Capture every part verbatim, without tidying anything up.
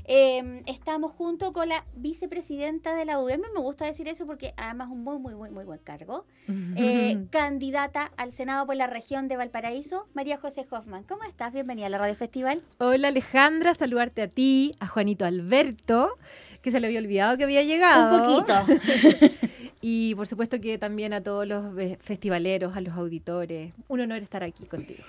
Eh, estamos junto con la vicepresidenta de la U D E M, me gusta decir eso porque además un muy, muy, muy, muy buen cargo. Eh, candidata al Senado por la región de Valparaíso, María José Hoffman. ¿Cómo estás? Bienvenida a la Radio Festival. Hola Alejandra, saludarte a ti, a Juanito Alberto, que se le había olvidado que había llegado. Un poquito. Y por supuesto que también a todos los festivaleros, a los auditores. Un honor estar aquí contigo.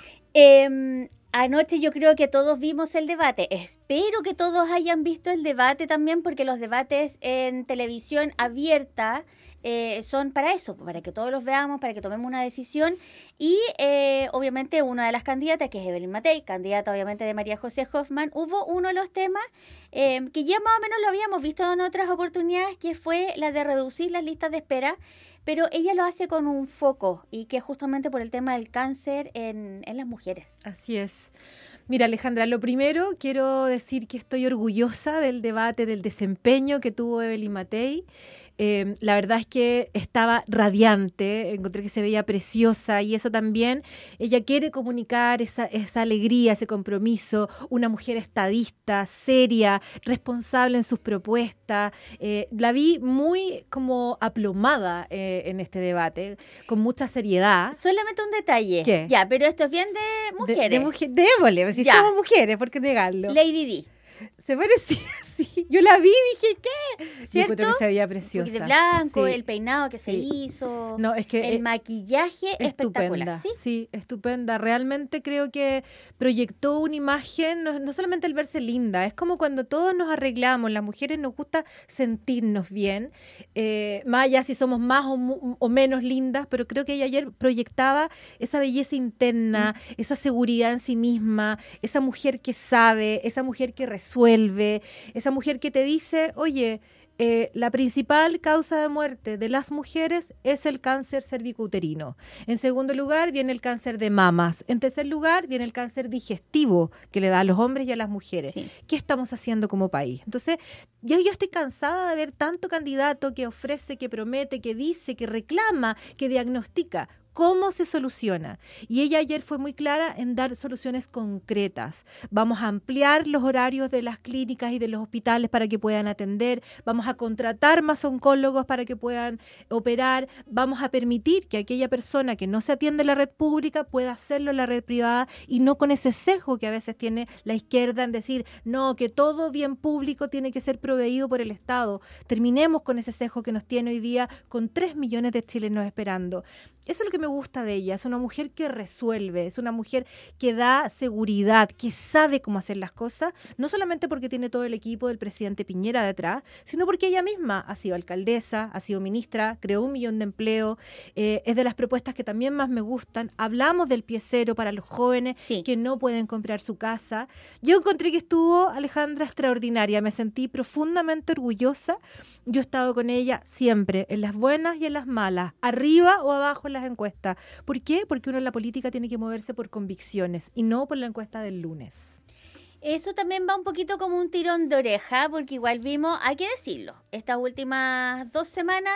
Eh, anoche yo creo que todos vimos el debate. Espero que todos hayan visto el debate también, porque los debates en televisión abierta eh, son para eso, para que todos los veamos, para que tomemos una decisión. Y eh, obviamente una de las candidatas, que es Evelyn Matei, candidata obviamente de María José Hoffman, hubo uno de los temas eh, que ya más o menos lo habíamos visto en otras oportunidades, que fue la de reducir las listas de espera, pero ella lo hace con un foco, y que es justamente por el tema del cáncer en, en las mujeres. Así es. Mira, Alejandra, lo primero quiero decir que estoy orgullosa del debate, del desempeño que tuvo Evelyn Matei. Eh, la verdad es que estaba radiante, encontré que se veía preciosa, y eso también, ella quiere comunicar esa, esa alegría, ese compromiso, una mujer estadista, seria, responsable en sus propuestas. Eh, la vi muy como aplomada eh, en este debate, con mucha seriedad. Solamente un detalle. ¿Qué? Ya, pero esto es bien de mujeres. De, de mujer, démosle, si Ya. somos mujeres, ¿por qué negarlo? Lady Di. Se parecía así. Yo la vi y dije, ¿qué? ¿Cierto? Yo encuentro que se veía preciosa. Porque de blanco, Sí. el peinado que se Sí. hizo, No, es que el eh, maquillaje espectacular. estupenda. ¿Sí? ¿Sí? Estupenda. Realmente creo que proyectó una imagen, no, no solamente el verse linda, es como cuando todos nos arreglamos, las mujeres nos gusta sentirnos bien, eh, más allá si somos más o, mu- o menos lindas, pero creo que ella ayer proyectaba esa belleza interna, mm. esa seguridad en sí misma, esa mujer que sabe, esa mujer que resuelve, esa mujer que te dice, oye, eh, la principal causa de muerte de las mujeres es el cáncer cervicouterino. En segundo lugar viene el cáncer de mamas. En tercer lugar viene el cáncer digestivo que le da a los hombres y a las mujeres. Sí. ¿Qué estamos haciendo como país? Entonces, yo, yo estoy cansada de ver tanto candidato que ofrece, que promete, que dice, que reclama, que diagnostica. ¿Cómo se soluciona? Y ella ayer fue muy clara en dar soluciones concretas. Vamos a ampliar los horarios de las clínicas y de los hospitales para que puedan atender. Vamos a contratar más oncólogos para que puedan operar. Vamos a permitir que aquella persona que no se atiende en la red pública pueda hacerlo en la red privada, y no con ese sesgo que a veces tiene la izquierda en decir, no, que todo bien público tiene que ser proveído por el Estado. Terminemos con ese sesgo que nos tiene hoy día con tres millones de chilenos esperando. Eso es lo que me gusta de ella, es una mujer que resuelve, es una mujer que da seguridad, que sabe cómo hacer las cosas, no solamente porque tiene todo el equipo del presidente Piñera detrás, sino porque ella misma ha sido alcaldesa, ha sido ministra, creó un millón de empleos, eh, es de las propuestas que también más me gustan. Hablamos del pie cero para los jóvenes Sí. que no pueden comprar su casa. Yo encontré que estuvo, Alejandra, extraordinaria, me sentí profundamente orgullosa. Yo he estado con ella siempre, en las buenas y en las malas, arriba o abajo en las encuestas. ¿Por qué? Porque uno en la política tiene que moverse por convicciones y no por la encuesta del lunes. Eso también va un poquito como un tirón de oreja, porque igual vimos, hay que decirlo, estas últimas dos semanas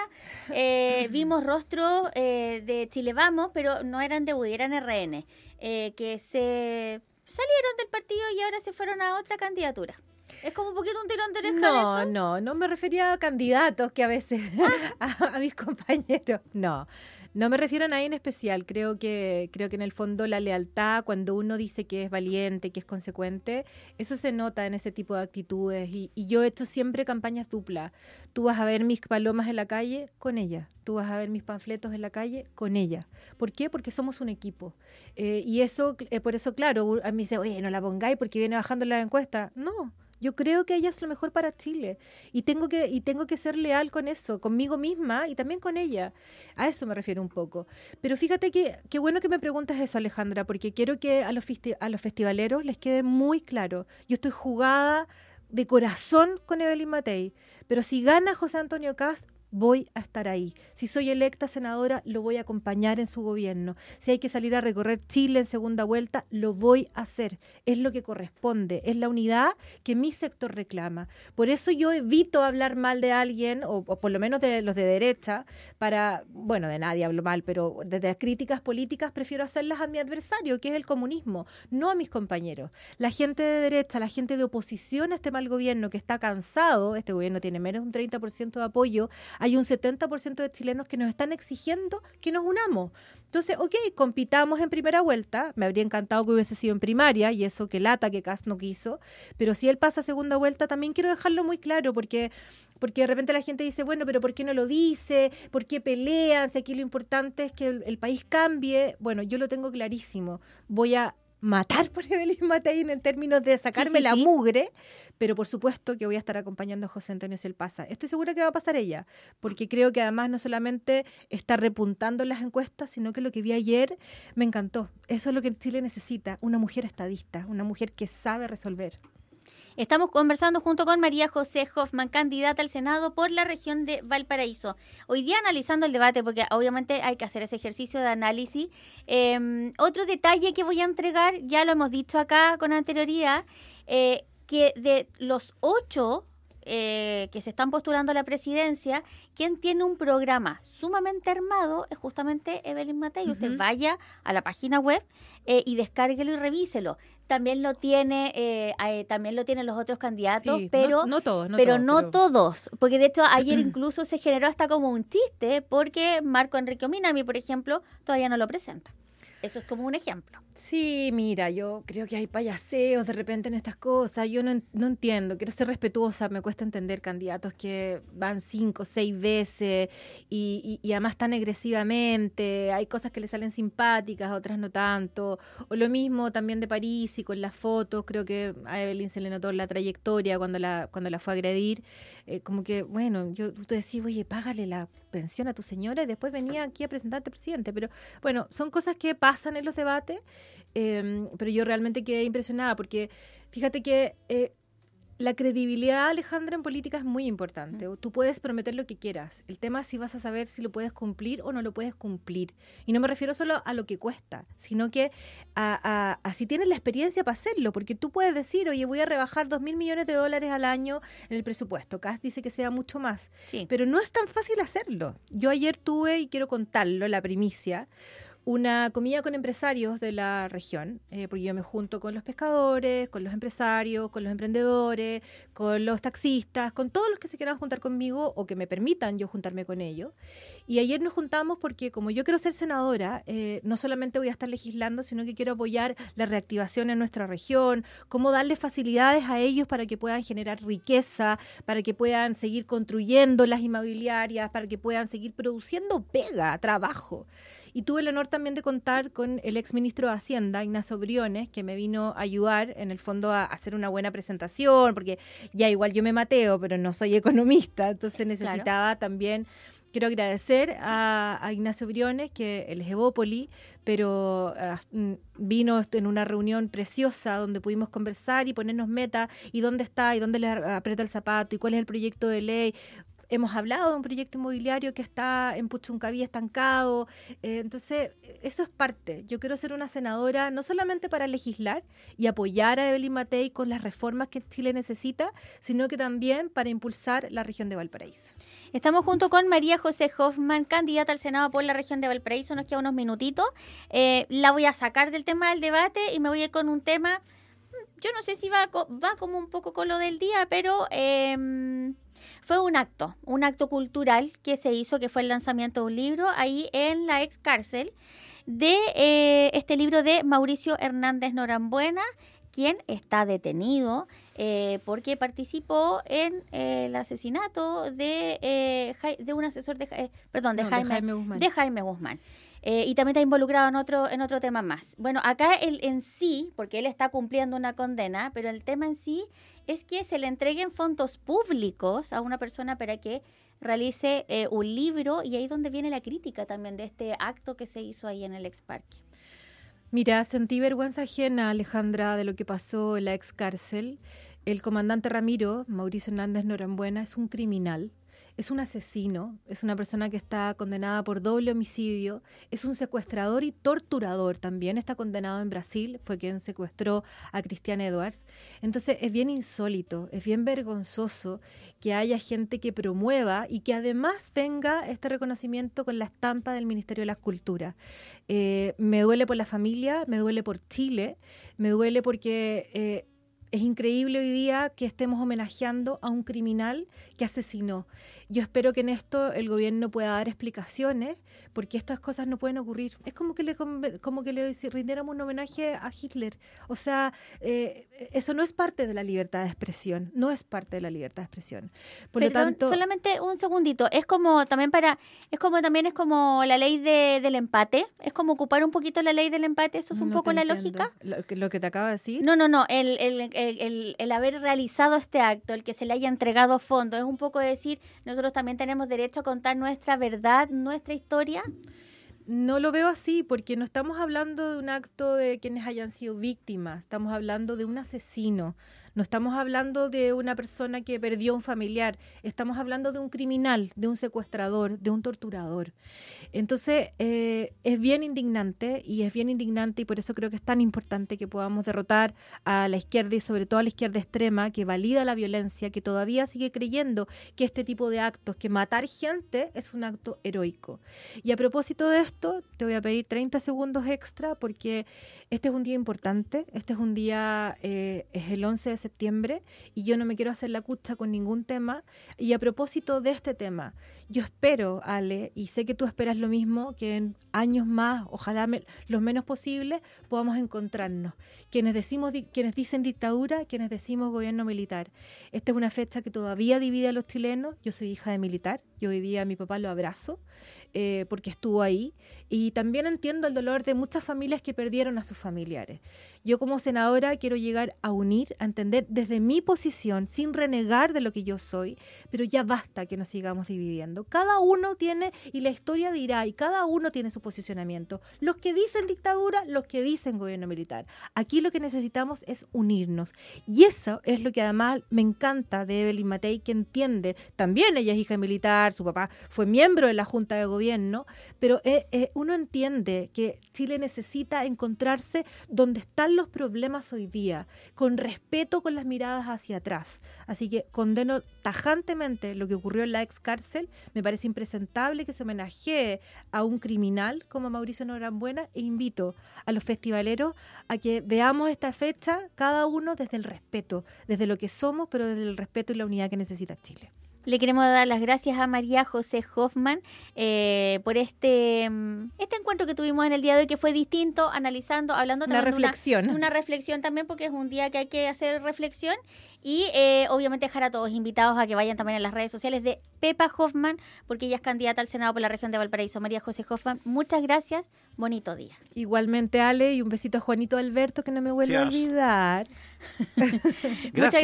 eh, vimos rostros eh, de Chile Vamos, pero no eran de U D I, eran R N, eh, que se salieron del partido y ahora se fueron a otra candidatura. ¿Es como un poquito un tirón de oreja No, de eso? no, no me refería a candidatos que a veces, a, a mis compañeros, no. No me refiero a nadie en especial. Creo que, creo que en el fondo la lealtad, cuando uno dice que es valiente, que es consecuente, eso se nota en ese tipo de actitudes. Y, y yo he hecho siempre campañas duplas. Tú vas a ver mis palomas en la calle con ella. Tú vas a ver mis panfletos en la calle con ella. ¿Por qué? Porque somos un equipo. Eh, y eso, eh, por eso, claro, a mí dice, oye, no la pongáis porque viene bajando la encuesta. No. Yo creo que ella es lo mejor para Chile y tengo que y tengo que ser leal con eso, conmigo misma y también con ella. A eso me refiero un poco. Pero fíjate que qué bueno que me preguntas eso, Alejandra, porque quiero que a los, festi- a los festivaleros les quede muy claro. Yo estoy jugada de corazón con Evelyn Matei, pero si gana José Antonio Kast, voy a estar ahí. Si soy electa senadora, lo voy a acompañar en su gobierno. Si hay que salir a recorrer Chile en segunda vuelta, lo voy a hacer. Es lo que corresponde, es la unidad que mi sector reclama. Por eso yo evito hablar mal de alguien, o, o por lo menos de los de derecha, para, bueno, de nadie hablo mal, pero desde las críticas políticas prefiero hacerlas a mi adversario, que es el comunismo, no a mis compañeros. La gente de derecha, la gente de oposición a este mal gobierno que está cansado, este gobierno tiene menos de un treinta por ciento de apoyo, hay un setenta por ciento de chilenos que nos están exigiendo que nos unamos. Entonces, ok, compitamos en primera vuelta, me habría encantado que hubiese sido en primaria, y eso que lata que Kast no quiso, pero si él pasa a segunda vuelta, también quiero dejarlo muy claro, porque, porque de repente la gente dice, bueno, pero ¿por qué no lo dice? ¿Por qué pelean? Si aquí lo importante es que el, el país cambie. Bueno, yo lo tengo clarísimo, voy a matar por Evelyn Matei en términos de sacarme sí, sí, la sí. mugre, pero por supuesto que voy a estar acompañando a José Antonio si él pasa. Estoy segura que va a pasar ella, porque creo que además no solamente está repuntando en las encuestas, sino que lo que vi ayer me encantó. Eso es lo que Chile necesita, una mujer estadista, una mujer que sabe resolver. Estamos conversando junto con María José Hoffman, candidata al Senado por la región de Valparaíso. Hoy día analizando el debate, porque obviamente hay que hacer ese ejercicio de análisis. Eh, otro detalle que voy a entregar, ya lo hemos dicho acá con anterioridad, eh, que de los ocho eh, que se están postulando a la presidencia, quien tiene un programa sumamente armado es justamente Evelyn Matei. Uh-huh. Usted vaya a la página web eh, y descárguelo y revíselo. También lo tiene, eh, eh, también lo tienen los otros candidatos, sí, pero no, no todos, no pero todos, no pero... todos, porque de hecho ayer incluso se generó hasta como un chiste, porque Marco Enrique Ominami, por ejemplo, todavía no lo presenta. Eso es como un ejemplo. Sí, mira, yo creo que hay payaseos de repente en estas cosas. Yo no, no entiendo, quiero ser respetuosa. Me cuesta entender candidatos que van cinco, seis veces y, y, y además tan agresivamente. Hay cosas que le salen simpáticas, otras no tanto. O lo mismo también de París y con las fotos. Creo que a Evelyn se le notó la trayectoria cuando la, cuando la fue a agredir. Eh, como que, bueno, yo tú decís, oye, págale la pensión a tu señora y después venía aquí a presentarte presidente. Pero bueno, son cosas que pasan en los debates. Eh, pero yo realmente quedé impresionada porque fíjate que eh, la credibilidad, Alejandra, en política es muy importante. Tú puedes prometer lo que quieras. El tema es si vas a saber si lo puedes cumplir o no lo puedes cumplir. Y no me refiero solo a lo que cuesta, sino que a, a, a si tienes la experiencia para hacerlo. Porque tú puedes decir, oye, voy a rebajar dos mil millones de dólares al año en el presupuesto. Kast dice que sea mucho más. Sí. Pero no es tan fácil hacerlo. Yo ayer tuve, y quiero contarlo, la primicia, una comida con empresarios de la región, eh, porque yo me junto con los pescadores, con los empresarios, con los emprendedores, con los taxistas, con todos los que se quieran juntar conmigo o que me permitan yo juntarme con ellos. Y ayer nos juntamos porque como yo quiero ser senadora, eh, no solamente voy a estar legislando, sino que quiero apoyar la reactivación en nuestra región, cómo darles facilidades a ellos para que puedan generar riqueza, para que puedan seguir construyendo las inmobiliarias, para que puedan seguir produciendo pega, trabajo. Y tuve el honor también de contar con el exministro de Hacienda, Ignacio Briones, que me vino a ayudar en el fondo a hacer una buena presentación, porque ya igual yo me mateo, pero no soy economista, entonces necesitaba claro. también... Quiero agradecer a, a Ignacio Briones, que él es Evópoli, pero uh, vino en una reunión preciosa donde pudimos conversar y ponernos metas, y dónde está, y dónde le aprieta el zapato, y cuál es el proyecto de ley. Hemos hablado de un proyecto inmobiliario que está en Puchuncaví estancado. Eh, entonces, eso es parte. Yo quiero ser una senadora no solamente para legislar y apoyar a Evelyn Matei con las reformas que Chile necesita, sino que también para impulsar la región de Valparaíso. Estamos junto con María José Hoffman, candidata al Senado por la región de Valparaíso. Nos quedan unos minutitos. Eh, la voy a sacar del tema del debate y me voy a ir con un tema, yo no sé si va, va como un poco con lo del día, pero... Eh, Fue un acto, un acto cultural que se hizo, que fue el lanzamiento de un libro ahí en la ex cárcel, de eh, este libro de Mauricio Hernández Norambuena, quien está detenido eh, porque participó en eh, el asesinato de, eh, de un asesor de, eh, perdón, de, no, Jaime, de Jaime Guzmán. De Jaime Guzmán. Eh, y también está involucrado en otro, en otro tema más. Bueno, acá él en sí, porque él está cumpliendo una condena, pero el tema en sí es que se le entreguen fondos públicos a una persona para que realice eh, un libro, y ahí es donde viene la crítica también de este acto que se hizo ahí en el ex parque. Mira, sentí vergüenza ajena, Alejandra, de lo que pasó en la ex cárcel. El comandante Ramiro, Mauricio Hernández Norambuena, es un criminal. es un asesino, es una persona que está condenada por doble homicidio, es un secuestrador y torturador también, está condenado en Brasil, fue quien secuestró a Christian Edwards. Entonces es bien insólito, es bien vergonzoso que haya gente que promueva y que además venga este reconocimiento con la estampa del Ministerio de las Culturas. Eh, me duele por la familia, me duele por Chile, me duele porque... Eh, Es increíble hoy día que estemos homenajeando a un criminal que asesinó. Yo espero que en esto el gobierno pueda dar explicaciones, porque estas cosas no pueden ocurrir. Es como que le, como que le rindiéramos un homenaje a Hitler. O sea, eh, eso no es parte de la libertad de expresión. No es parte de la libertad de expresión. Por Perdón, lo tanto, solamente un segundito. Es como también para, es como también es como la ley de, del empate. Es como ocupar un poquito la ley del empate. Eso es un no poco te la entiendo. lógica. Lo que, lo que te acaba de decir. No, no, no. El, el, el, el, el haber realizado este acto, el que se le haya entregado fondos, es un poco decir, nosotros también tenemos derecho a contar nuestra verdad, nuestra historia. No lo veo así, porque no estamos hablando de un acto de quienes hayan sido víctimas, estamos hablando de un asesino, no estamos hablando de una persona que perdió un familiar, estamos hablando de un criminal, de un secuestrador, de un torturador. Entonces, eh, es bien indignante, y es bien indignante, y por eso creo que es tan importante que podamos derrotar a la izquierda y sobre todo a la izquierda extrema, que valida la violencia, que todavía sigue creyendo que este tipo de actos, que matar gente, es un acto heroico. Y a propósito de esto, te voy a pedir treinta segundos extra, porque este es un día importante, este es un día, eh, es el once de septiembre, y yo no me quiero hacer la cucha con ningún tema. Y a propósito de este tema, yo espero, Ale, y sé que tú esperas lo mismo, que en años más, ojalá me, los menos posibles, podamos encontrarnos. Quienes decimos, quienes dicen dictadura, quienes decimos gobierno militar. Esta es una fecha que todavía divide a los chilenos. Yo soy hija de militar, yo hoy día a mi papá lo abrazo, eh, porque estuvo ahí, y también entiendo el dolor de muchas familias que perdieron a sus familiares. Yo como senadora quiero llegar a unir, a entender desde mi posición, sin renegar de lo que yo soy, pero ya basta que nos sigamos dividiendo. Cada uno tiene, y la historia dirá, y cada uno tiene su posicionamiento. Los que dicen dictadura, los que dicen gobierno militar. Aquí lo que necesitamos es unirnos. Y eso es lo que además me encanta de Evelyn Matei, que entiende, también ella es hija militar, su papá fue miembro de la Junta de Gobierno, pero eh, eh, uno entiende que Chile necesita encontrarse donde están los problemas hoy día, con respeto, con las miradas hacia atrás. Así que condeno tajantemente lo que ocurrió en la ex cárcel. Me parece impresentable que se homenajee a un criminal como Mauricio Norambuena, e invito a los festivaleros a que veamos esta fecha cada uno desde el respeto, desde lo que somos, pero desde el respeto y la unidad que necesita Chile. Le queremos dar las gracias a María José Hoffman eh, por este este encuentro que tuvimos en el día de hoy, que fue distinto, analizando, hablando una también reflexión. de una, una reflexión también, porque es un día que hay que hacer reflexión, y eh, obviamente dejar a todos invitados a que vayan también a las redes sociales de Pepa Hoffman, porque ella es candidata al Senado por la región de Valparaíso. María José Hoffman, muchas gracias, bonito día. Igualmente, Ale, y un besito a Juanito Alberto, que no me vuelve a olvidar. Gracias.